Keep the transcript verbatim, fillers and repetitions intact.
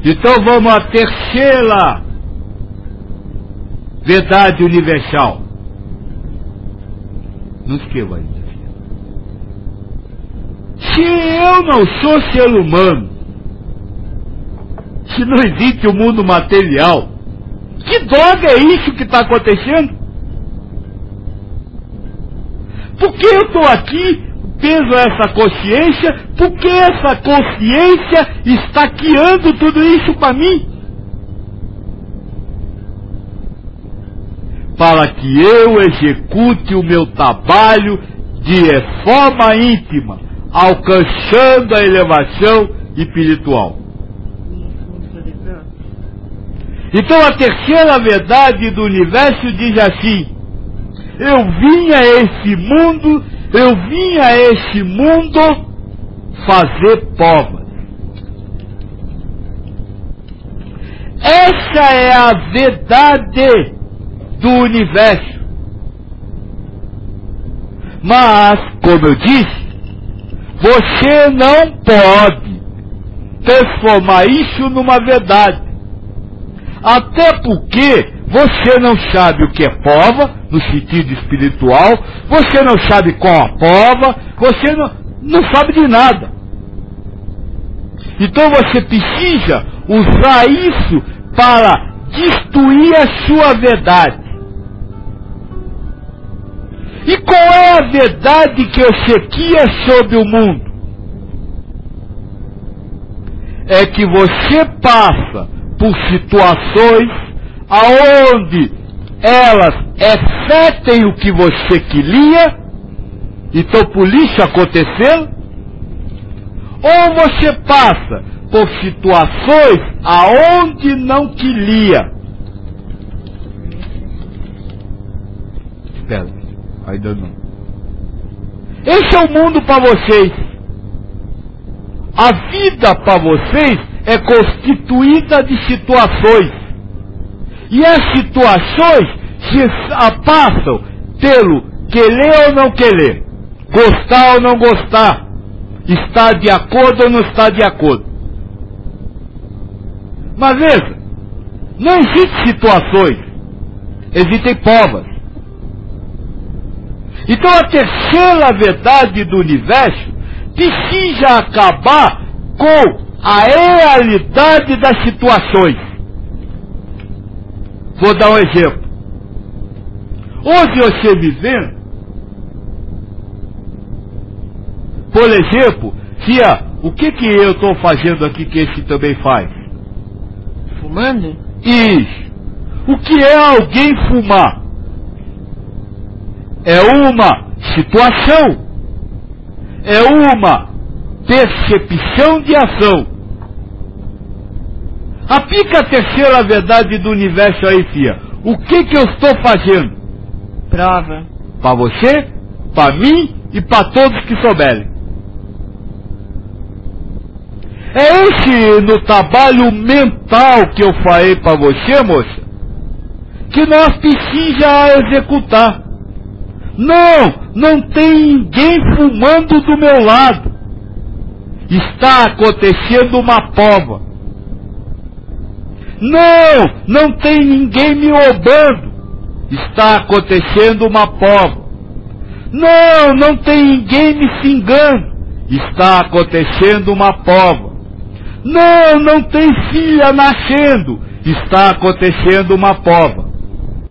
Então vamos à terceira verdade universal. Não escreva ainda. Se eu não sou ser humano, se não existe o mundo material, que droga é isso que está acontecendo? Por que eu estou aqui, peso essa consciência? Por que essa consciência está criando tudo isso para mim? Para que eu execute o meu trabalho de forma íntima, alcançando a elevação espiritual. Então a terceira verdade do universo diz assim: eu vim a esse mundo, eu vim a esse mundo fazer provas. Essa é a verdade do universo. Mas, como eu disse, você não pode transformar isso numa verdade. Até porque você não sabe o que é prova, no sentido espiritual, você não sabe qual a prova, você não, não sabe de nada. Então você precisa usar isso para destruir a sua verdade. E qual é a verdade que eu sequia sobre o mundo? É que você passa por situações aonde elas refletem o que você queria, então por isso aconteceu, ou você passa por situações aonde não queria. Espera, ainda não. Esse é o mundo para vocês. A vida para vocês é constituída de situações. E as situações se passam pelo querer ou não querer, gostar ou não gostar, estar de acordo ou não estar de acordo. Mas veja, não existem situações, existem provas. Então a terceira verdade do universo precisa acabar com a realidade das situações. Vou dar um exemplo. Hoje você me vê, por exemplo, tia, o que que eu estou fazendo aqui que esse também faz? Fumando? Isso. O que é alguém fumar? É uma situação. É uma percepção de ação. Aplica a terceira verdade do universo aí, fia. O que que eu estou fazendo? Prova. Para você, para mim e para todos que souberem. É esse no trabalho mental que eu falei para você, moça, que nós precisamos executar. Não, não tem ninguém fumando do meu lado. Está acontecendo uma prova. Não, não tem ninguém me roubando. Está acontecendo uma prova. Não, não tem ninguém me xingando. Está acontecendo uma prova. Não, não tem filha nascendo. Está acontecendo uma prova.